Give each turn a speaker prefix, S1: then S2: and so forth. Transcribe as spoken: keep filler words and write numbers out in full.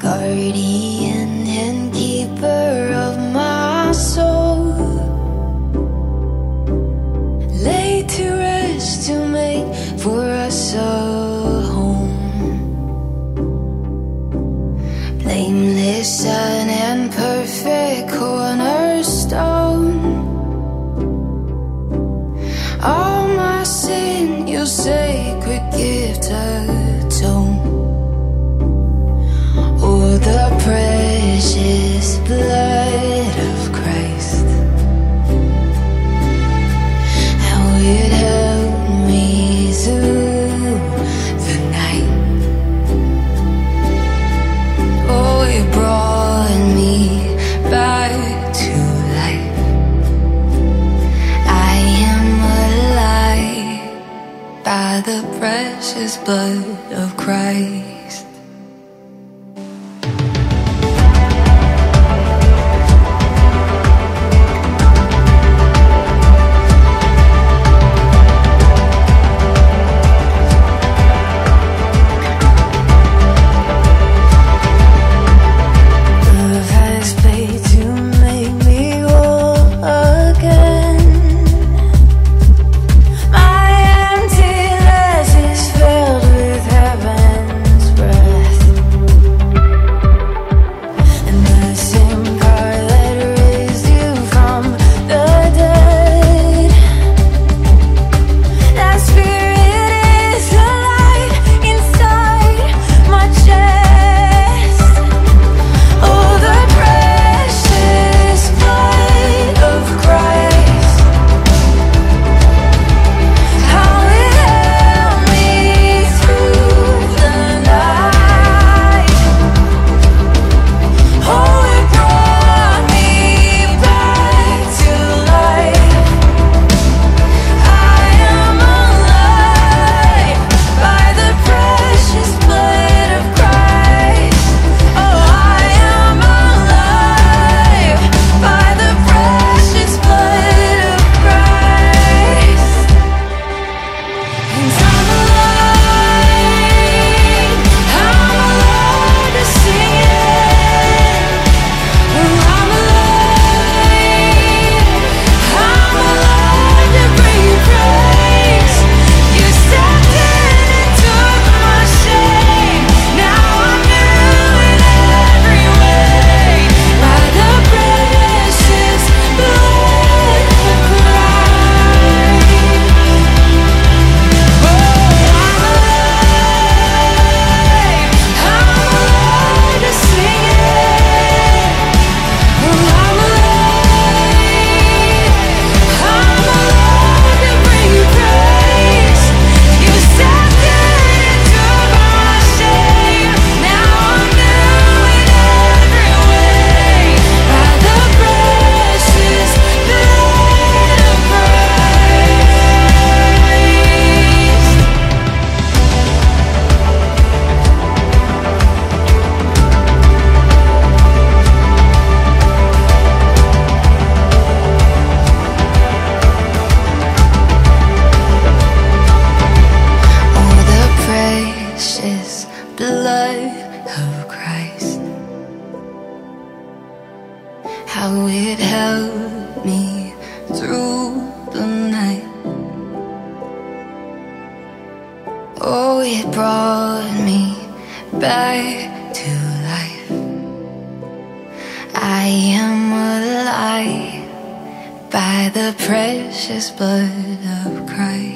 S1: guardian and keeper of my soul, laid to rest to make for us a home, blameless Son and perfect cornerstone. All my sin, your sacred gift atone. Oh, the precious blood of Christ, how it held me through the night. Oh, it brought me back to life. I am alive by the precious blood of Christ. How it held me through the night. Oh, it brought me back to life. I am alive by the precious blood of Christ.